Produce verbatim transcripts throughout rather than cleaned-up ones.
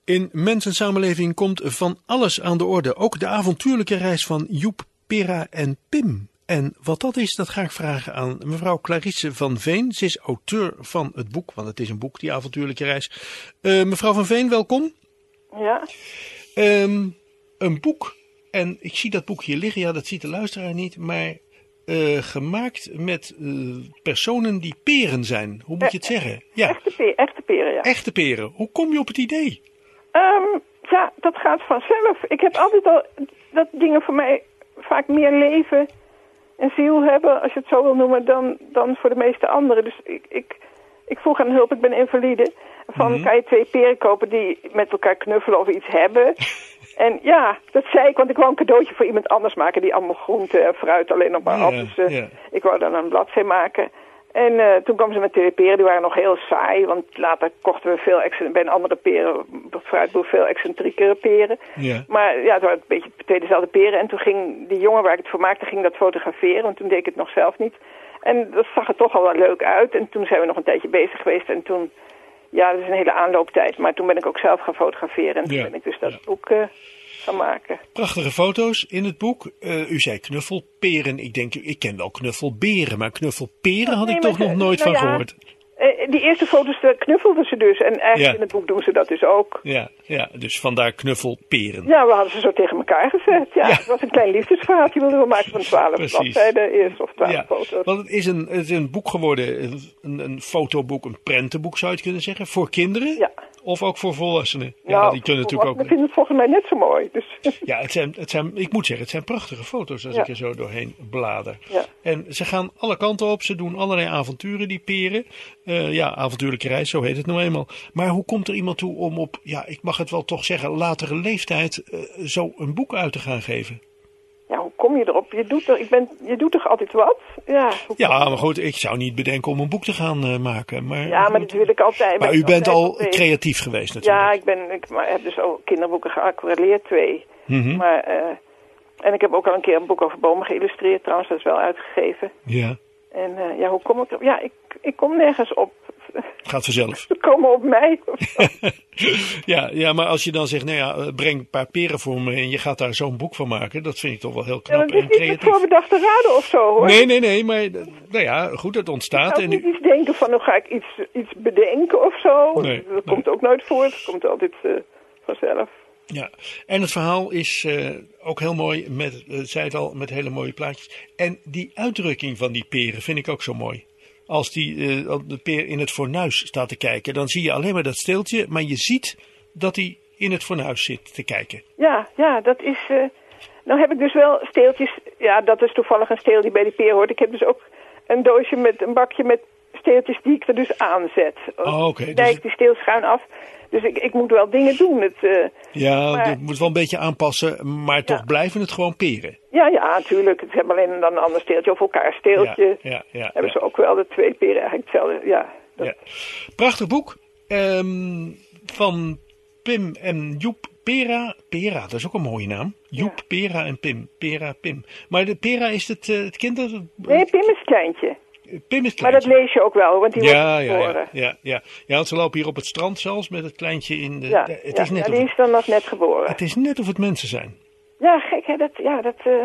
In Mens en Samenleving komt van alles aan de orde. Ook de avontuurlijke reis van Joep, Pera en Pim. En wat dat is, dat ga ik vragen aan mevrouw Clarisse van Veen. Ze is auteur van het boek, want het is een boek, die avontuurlijke reis. Uh, mevrouw van Veen, welkom. Ja. Um, een boek, en ik zie dat boek hier liggen, ja, dat ziet de luisteraar niet, maar uh, gemaakt met uh, personen die peren zijn. Hoe moet je het zeggen? Ja. Echte, pe- echte peren, ja. Echte peren. Hoe kom je op het idee? Um, ja, dat gaat vanzelf. Ik heb altijd al dat dingen voor mij vaak meer leven en ziel hebben, als je het zo wil noemen, dan, dan voor de meeste anderen. Dus ik, ik, ik vroeg aan hulp, ik ben invalide. Van, mm-hmm. Kan je twee peren kopen die met elkaar knuffelen of iets hebben? En ja, dat zei ik, want ik wou een cadeautje voor iemand anders maken die allemaal groente en fruit alleen nog maar ja, had. Dus uh, ja. ik wou dan een bladzij maken. En uh, toen kwamen ze met twee peren, die waren nog heel saai, want later kochten we veel extra, bij een andere peren, fruitboer, veel excentriekere peren. Ja. Maar ja, het waren een beetje twee dezelfde peren. En toen ging die jongen waar ik het voor maakte, ging dat fotograferen, want toen deed ik het nog zelf niet. En dat zag er toch al wel leuk uit. En toen zijn we nog een tijdje bezig geweest en toen, ja, dat is een hele aanlooptijd, maar toen ben ik ook zelf gaan fotograferen. En toen ja. ben ik dus dat ja. boek uh, gaan maken. Prachtige foto's in het boek. Uh, u zei knuffelperen. Ik denk, ik ken wel knuffelberen, maar knuffelperen had nee, ik toch nog nooit nou van ja, gehoord. Uh, die eerste foto's uh, knuffelden ze dus. En eigenlijk ja. in het boek doen ze dat dus ook. Ja, ja, dus vandaar knuffelperen. Ja, we hadden ze zo tegen elkaar gezet. Ja, ja. Het was een klein liefdesverhaal. Die wilden we maken van twaalf bladzijden eerst of twaalf ja. foto's. Want het is, een, het is een boek geworden, een, een fotoboek, een prentenboek zou je het kunnen zeggen. Voor kinderen? Ja. Of ook voor volwassenen? Ja, nou, die kunnen natuurlijk ook. Ik vind het volgens mij net zo mooi. Dus. Ja, het zijn, het zijn, ik moet zeggen, het zijn prachtige foto's als ja. ik er zo doorheen blader. Ja. En ze gaan alle kanten op, ze doen allerlei avonturen, die peren. Uh, ja, avontuurlijke reis, zo heet het nou eenmaal. Maar hoe komt er iemand toe om op, ja, ik mag het wel toch zeggen, latere leeftijd uh, zo een boek uit te gaan geven? Ja, hoe kom je erop? Je doet, er, ik ben, je doet toch altijd wat? Ja, ja, maar goed, ik zou niet bedenken om een boek te gaan uh, maken. Maar, ja, maar dat wil ik altijd. Maar u bent al geweest. Creatief geweest natuurlijk. Ja, ik, ben, ik maar heb dus ook kinderboeken geaquarelleerd, twee. Mm-hmm. Maar, uh, en ik heb ook al een keer een boek over bomen geïllustreerd, trouwens, dat is wel uitgegeven. Ja. En uh, ja, hoe kom ik erop? Ja, ik, ik kom nergens op. Gaat vanzelf. Ze komen op mij. ja, ja, maar als je dan zegt, nou ja, breng een paar peren voor me en je gaat daar zo'n boek van maken, dat vind ik toch wel heel knap ja, en creatief. Het is niet voorbedachte raden of zo, hoor. Nee, nee, nee, maar nou ja, goed, het ontstaat. Ik zou niet en... iets denken van, nou ga ik iets, iets bedenken of zo. Nee, dat nee. komt ook nooit voor, het komt altijd uh, vanzelf. Ja, en het verhaal is uh, ook heel mooi, met, uh, zei het al, met hele mooie plaatjes. En die uitdrukking van die peren vind ik ook zo mooi. Als die, uh, de peer in het fornuis staat te kijken, dan zie je alleen maar dat steeltje, maar je ziet dat hij in het fornuis zit te kijken. Ja, ja, dat is... Uh, nou heb ik dus wel steeltjes, ja, dat is toevallig een steel die bij die peer hoort. Ik heb dus ook een doosje met een bakje met steeltjes die ik er dus aanzet. Oh, oké. Okay. Ik dijk dus... die steel schuin af. Dus ik, ik moet wel dingen doen. Het, uh, ja, maar... je moet wel een beetje aanpassen, maar toch ja. blijven het gewoon peren. Ja, ja, natuurlijk. Ze hebben alleen dan een ander steeltje of elkaar steeltje. Ja, ja, ja, hebben ja. ze ook wel de twee peren eigenlijk hetzelfde. Ja, dat... ja. Prachtig boek um, van Pim en Joep. Pera, Pera, dat is ook een mooie naam. Joep, ja. Pera en Pim. Pera, Pim. Maar de Pera is het, uh, het kind? Dat... Nee, Pim is het kleintje. Pim is maar dat lees je ook wel, want die ja, wordt geboren. Ja, ja, ja. ja, want ze lopen hier op het strand zelfs met het kleintje in de... Ja, de het ja, is net ja die is dan nog net geboren. Het is net of het mensen zijn. Ja, gek hè, dat, ja, dat, uh,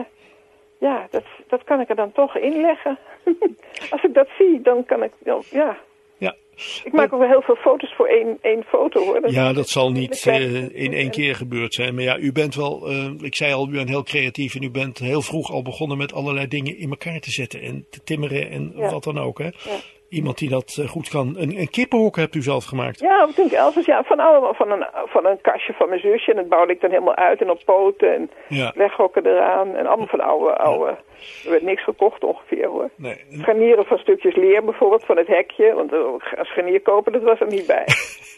ja, dat, dat kan ik er dan toch inleggen. Als ik dat zie, dan kan ik, ja... Ja. Ik maak ook wel heel veel foto's voor één, één foto, hoor. Dat ja, dat zal niet uh, in één keer gebeurd zijn. Maar ja, u bent wel, uh, ik zei al, u bent heel creatief en u bent heel vroeg al begonnen met allerlei dingen in elkaar te zetten en te timmeren en ja. wat dan ook, hè. Ja. Iemand die dat uh, goed kan. Een, een kippenhok hebt u zelf gemaakt. Ja, toen ik elf was, ja, van, allemaal, van, een, van een kastje van mijn zusje. En dat bouwde ik dan helemaal uit en op poten en ja. leghokken eraan. En allemaal van oude, oude, ja. er werd niks gekocht ongeveer, hoor. Nee. Scharnieren van stukjes leer bijvoorbeeld, van het hekje. Want een scharnier kopen, dat was er niet bij.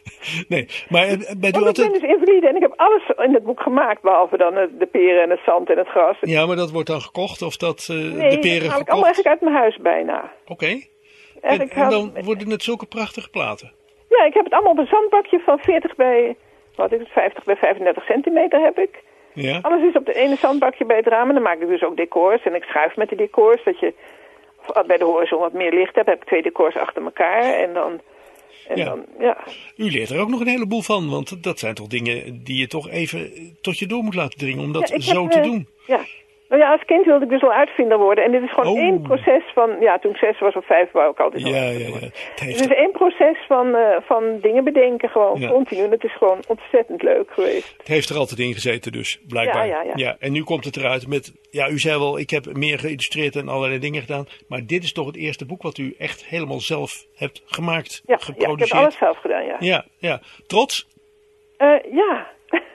nee, maar bij u altijd... Ik ben dus invalide en ik heb alles in het boek gemaakt, behalve dan de peren en het zand en het gras. Ja, maar dat wordt dan gekocht of dat uh, nee, de peren gekocht? dat haal ik allemaal eigenlijk uit mijn huis bijna. Oké. Okay. En, en, en dan worden het zulke prachtige platen? Ja, ik heb het allemaal op een zandbakje van veertig bij, wat is het, vijftig bij vijfendertig centimeter heb ik. Ja. Alles is op de ene zandbakje bij het raam en dan maak ik dus ook decors. En ik schuif met de decors, dat je bij de horizon wat meer licht hebt. Heb ik twee decors achter elkaar en dan En Ja. dan, ja. U leert er ook nog een heleboel van, want dat zijn toch dingen die je toch even tot je door moet laten dringen om dat Ja, ik zo heb, te eh, doen. Ja. Nou ja, als kind wilde ik dus wel uitvinder worden. En dit is gewoon Oh. één proces van... Ja, toen ik zes was of vijf wou ik altijd al Ja, ja, uitvinder ja. worden. Het Het heeft is één proces van, uh, van dingen bedenken, gewoon Ja. continu. En het is gewoon ontzettend leuk geweest. Het heeft er altijd in gezeten dus, blijkbaar. Ja, ja, ja. En nu komt het eruit met, ja, u zei wel, ik heb meer geïllustreerd en allerlei dingen gedaan. Maar dit is toch het eerste boek wat u echt helemaal zelf hebt gemaakt, Ja, ja, ik geproduceerd. heb alles zelf gedaan, ja. Ja, ja. Trots? Uh, ja.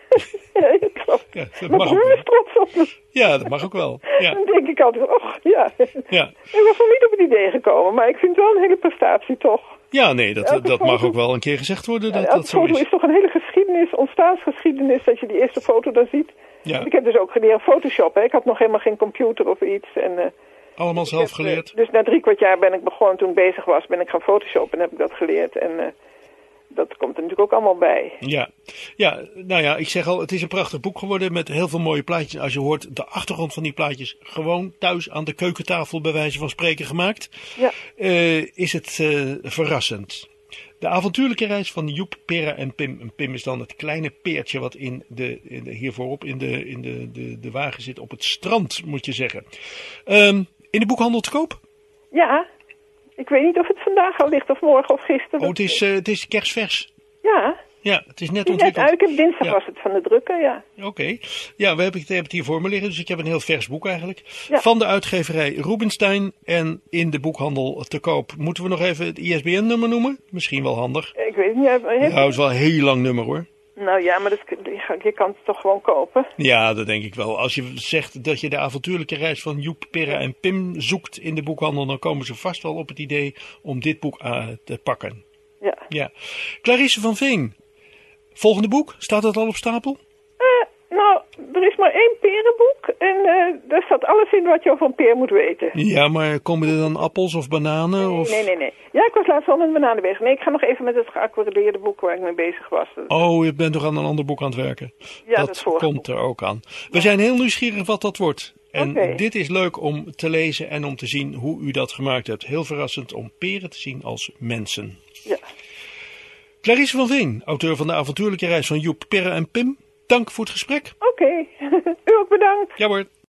Ja, ik geloof. Ja, dat Mijn mag ook broer wel. is trots op me. Ja, dat mag ook wel. Ja, Dan denk ik altijd, och, ja. ja. Ik was nog niet op het idee gekomen, maar ik vind het wel een hele prestatie, toch? ja nee, dat, Elke dat mag foto- ook wel een keer gezegd worden dat Elke dat zo foto is. is toch een hele geschiedenis, ontstaansgeschiedenis, dat je die eerste foto dan ziet. Ja, Ik heb dus ook geleerd Photoshop, hè. Ik had nog helemaal geen computer of iets. En, uh, allemaal zelf geleerd. Dus na drie kwart jaar ben ik begonnen, toen ik bezig was, ben ik gaan Photoshoppen en heb ik dat geleerd. En uh, dat komt er natuurlijk ook allemaal bij. Ja. ja, nou ja, ik zeg al, het is een prachtig boek geworden met heel veel mooie plaatjes. Als je hoort, de achtergrond van die plaatjes gewoon thuis aan de keukentafel bij wijze van spreken gemaakt. Ja. Uh, is het uh, verrassend. De avontuurlijke reis van Joep, Pera en Pim. En Pim is dan het kleine peertje wat in de, in de, hier voorop in, de, in de, de, de wagen zit op het strand, moet je zeggen. Um, in de boekhandel te koop? Ja, ik weet niet of het vandaag al ligt of morgen of gisteren. Oh, het is, uh, het is kerstvers. Ja. Ja, het is net Het is net ontwikkeld. uit. Ik heb dinsdag Ja. was het van de drukker, ja. Oké. Okay. Ja, we hebben het, hebben het hier voor me liggen, dus ik heb een heel vers boek eigenlijk. Ja. Van de uitgeverij Rubinstein en in de boekhandel te koop. Moeten we nog even het I S B N-nummer noemen? Misschien wel handig. Ik weet het niet. Heeft... Nou, het is wel een heel lang nummer hoor. Nou ja, maar dat, je kan het toch gewoon kopen? Ja, dat denk ik wel. Als je zegt dat je de avontuurlijke reis van Joep, Pera en Pim zoekt in de boekhandel, dan komen ze vast wel op het idee om dit boek uh, te pakken. Ja. Ja. Clarisse van Veen. Volgende boek, staat dat al op stapel? Uh, nou, er is maar één perenboek en uh, daar staat alles in wat je over een peer moet weten. Ja, maar komen er dan appels of bananen? Nee, of... nee, nee, nee. Ja, ik was laatst al met een bananen bezig. Nee, ik ga nog even met het geaccordeerde boek waar ik mee bezig was. Oh, je bent toch aan een ander boek aan het werken? Ja, dat dat vorige komt er ook aan. We zijn heel nieuwsgierig wat dat wordt. En Oké. dit is leuk om te lezen en om te zien hoe u dat gemaakt hebt. Heel verrassend om peren te zien als mensen. Ja. Clarisse van Veen, auteur van de avontuurlijke reis van Joep, Pera en Pim. Dank voor het gesprek. Oké. U ook bedankt. Ja hoor.